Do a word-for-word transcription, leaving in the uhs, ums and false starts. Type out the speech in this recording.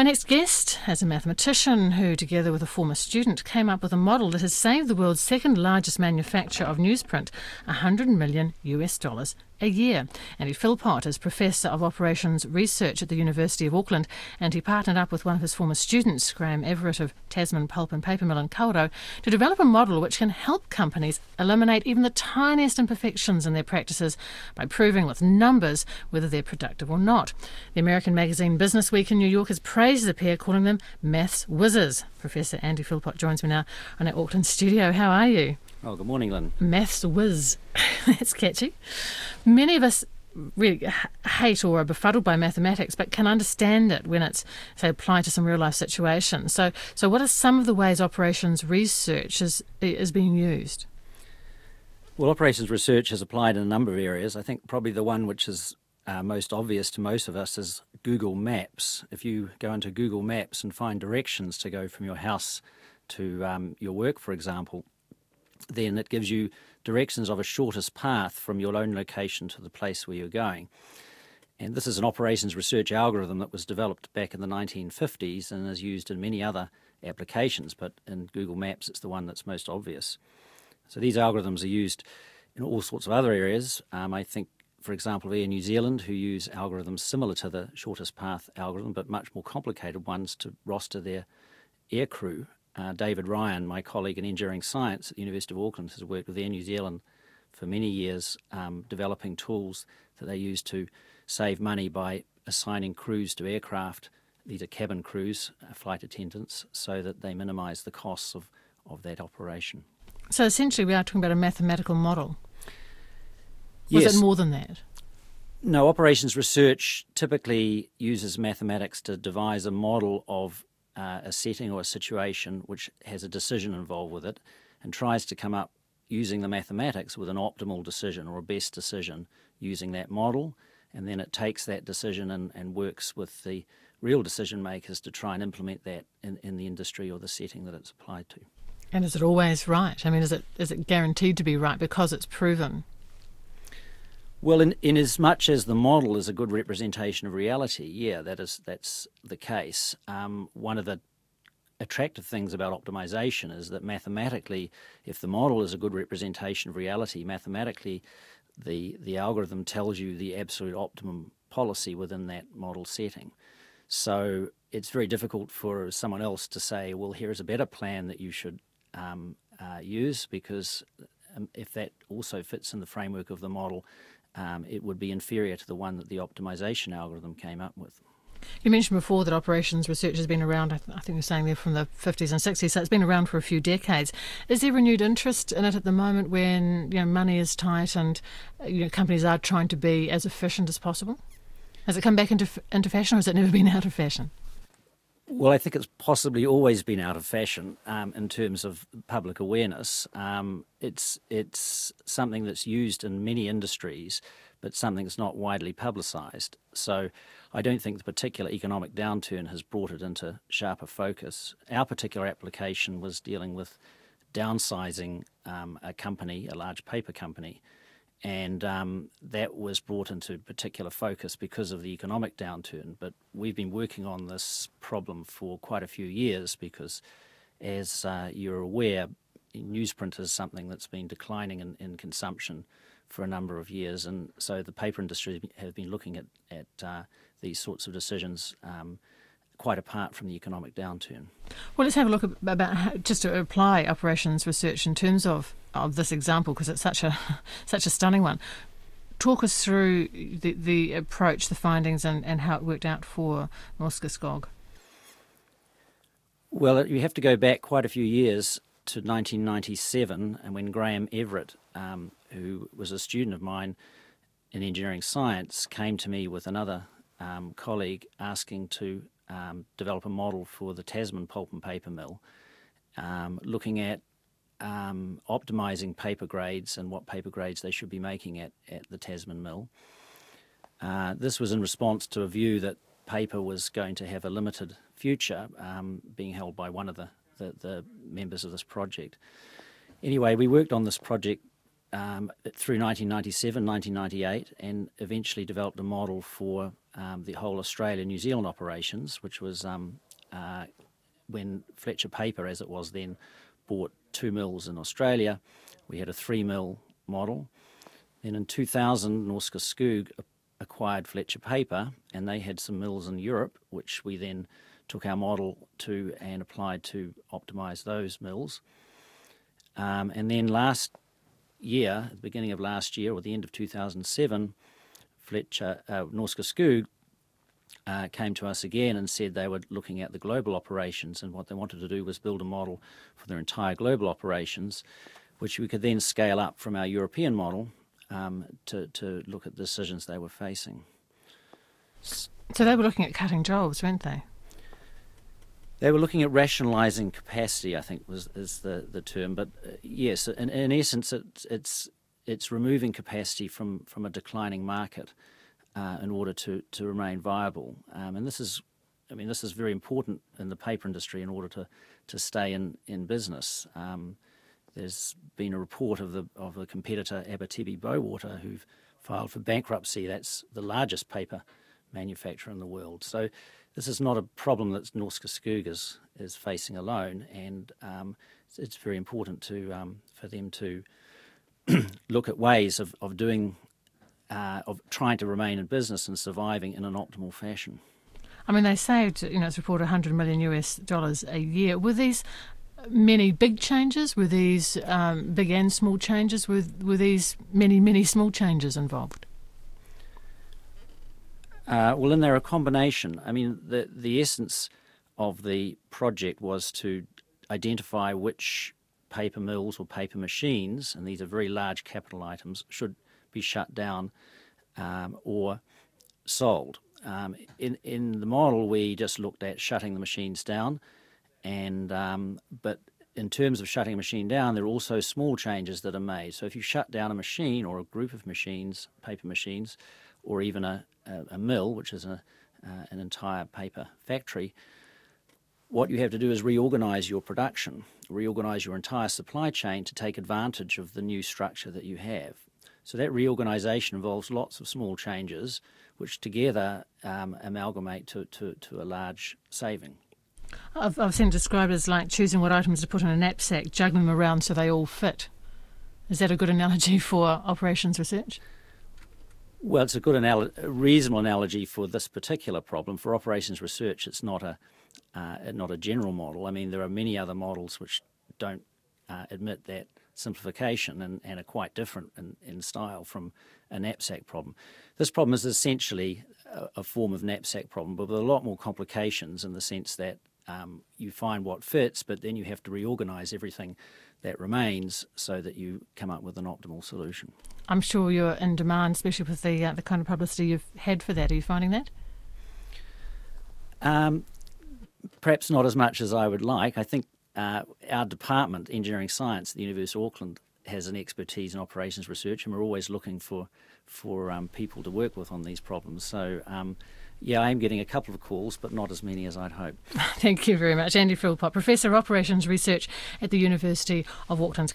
My next guest is a mathematician who, together with a former student, came up with a model that has saved the world's second largest manufacturer of newsprint one hundred million US dollars a year. Andy Philpott is Professor of Operations Research at the University of Auckland, and he partnered up with one of his former students, Graham Everett of Tasman Pulp and Paper Mill in Kawerau, to develop a model which can help companies eliminate even the tiniest imperfections in their practices by proving with numbers whether they're productive or not. The American magazine Business Week in New York has praised the pair, calling them maths whizzes. Professor Andy Philpott joins me now in our Auckland studio. How are you? Oh, good morning, Lynn. Maths whiz. That's catchy. Many of us really hate or are befuddled by mathematics, but can understand it when it's, say, applied to some real-life situations. So, so what are some of the ways operations research is, is being used? Well, operations research is applied in a number of areas. I think probably the one which is uh, most obvious to most of us is Google Maps. If you go into Google Maps and find directions to go from your house to um, your work, for example, then it gives you directions of a shortest path from your own location to the place where you're going. And this is an operations research algorithm that was developed back in the nineteen fifties and is used in many other applications, but in Google Maps it's the one that's most obvious. So these algorithms are used in all sorts of other areas. Um, I think, for example, Air New Zealand, who use algorithms similar to the shortest path algorithm, but much more complicated ones to roster their air crew. Uh, David Ryan, my colleague in engineering science at the University of Auckland, has worked with Air New Zealand for many years, um, developing tools that they use to save money by assigning crews to aircraft. These are cabin crews, uh, flight attendants, so that they minimise the costs of, of that operation. So essentially we are talking about a mathematical model. Was Yes. it more than that? No, operations research typically uses mathematics to devise a model of Uh, a setting or a situation which has a decision involved with it, and tries to come up using the mathematics with an optimal decision or a best decision using that model, and then it takes that decision and, and works with the real decision makers to try and implement that in, in the industry or the setting that it's applied to. And is it always right? I mean, is it is it guaranteed to be right because it's proven? Well, in, in as much as the model is a good representation of reality, yeah, that is that's the case. Um, one of the attractive things about optimization is that mathematically, if the model is a good representation of reality, mathematically, the the algorithm tells you the absolute optimum policy within that model setting. So it's very difficult for someone else to say, well, here is a better plan that you should um, uh, use, because um, if that also fits in the framework of the model, Um, it would be inferior to the one that the optimization algorithm came up with. You mentioned before that operations research has been around, I, th- I think you're saying there from the fifties and sixties, so it's been around for a few decades. Is there renewed interest in it at the moment when, you know, money is tight and, you know, companies are trying to be as efficient as possible? Has it come back into, into fashion, or has it never been out of fashion? Well, I think it's possibly always been out of fashion um, in terms of public awareness. Um, it's it's something that's used in many industries, but something that's not widely publicised. So I don't think the particular economic downturn has brought it into sharper focus. Our particular application was dealing with downsizing um, a company, a large paper company, and um, that was brought into particular focus because of the economic downturn. But we've been working on this problem for quite a few years because, as uh, you're aware, newsprint is something that's been declining in, in consumption for a number of years, and so the paper industry have been looking at, at uh, these sorts of decisions um, quite apart from the economic downturn. Well, let's have a look about how, just to apply operations research in terms of, of this example, because it's such a such a stunning one. Talk us through the, the approach, the findings, and, and how it worked out for Norske Skog. Well, you have to go back quite a few years to nineteen ninety-seven, and when Graham Everett, um, who was a student of mine in engineering science, came to me with another um, colleague asking to um, develop a model for the Tasman Pulp and Paper Mill, um, looking at um, optimising paper grades and what paper grades they should be making at, at the Tasman Mill. Uh, this was in response to a view that paper was going to have a limited future, um, being held by one of the, the, the members of this project. Anyway, we worked on this project um, through nineteen ninety-seven, nineteen ninety-eight, and eventually developed a model for um, the whole Australia-New Zealand operations, which was um, uh, when Fletcher Paper, as it was then, bought two mills in Australia. We had a three-mill model. Then in two thousand, Norske Skog acquired Fletcher Paper, and they had some mills in Europe, which we then took our model to and applied to optimise those mills. Um, and then last year, at the beginning of last year, or the end of two thousand seven, Fletcher, uh, Norske Skog uh, came to us again and said they were looking at the global operations, and what they wanted to do was build a model for their entire global operations, which we could then scale up from our European model um, to, to look at the decisions they were facing. So they were looking at cutting jobs, weren't they? They were looking at rationalising capacity, I think was is the, the term. But uh, yes, in, in essence, it's it's it's removing capacity from, from a declining market uh, in order to, to remain viable. Um, and this is, I mean, this is very important in the paper industry in order to, to stay in in business. Um, there's been a report of the of the competitor Abitibi Bowater who've filed for bankruptcy. That's the largest paper manufacturer in the world. So this is not a problem that Norske Skog is, is facing alone, and um, it's, it's very important to um, for them to look at ways of, of doing, uh, of trying to remain in business and surviving in an optimal fashion. I mean, they saved, you know, it's reported one hundred million U S dollars a year. Were these many big changes? Were these um, big and small changes? Were, were these many, many small changes involved? Uh, well, and they're a combination. I mean, the the essence of the project was to identify which paper mills or paper machines, and these are very large capital items, should be shut down um, or sold. Um, in in the model, we just looked at shutting the machines down, and um, but in terms of shutting a machine down, there are also small changes that are made. So if you shut down a machine or a group of machines, paper machines, or even a, a, a mill, which is a, uh, an entire paper factory, what you have to do is reorganise your production, reorganise your entire supply chain to take advantage of the new structure that you have. So that reorganisation involves lots of small changes, which together um, amalgamate to, to, to a large saving. I've, I've seen it described as like choosing what items to put in a knapsack, juggling them around so they all fit. Is that a good analogy for operations research? Well, it's a good, anal- a reasonable analogy for this particular problem. For operations research, it's not a uh, not a general model. I mean, there are many other models which don't uh, admit that simplification and, and are quite different in, in style from a knapsack problem. This problem is essentially a, a form of knapsack problem, but with a lot more complications in the sense that um, you find what fits, but then you have to reorganise everything that remains so that you come up with an optimal solution. I'm sure you're in demand, especially with the uh, the kind of publicity you've had for that. Are you finding that? Um, perhaps not as much as I would like. I think uh, our department, Engineering Science at the University of Auckland, has an expertise in operations research, and we're always looking for for um, people to work with on these problems. So, um, yeah, I am getting a couple of calls, but not as many as I'd hope. Thank you very much. Andy Philpott, Professor of Operations Research at the University of Auckland.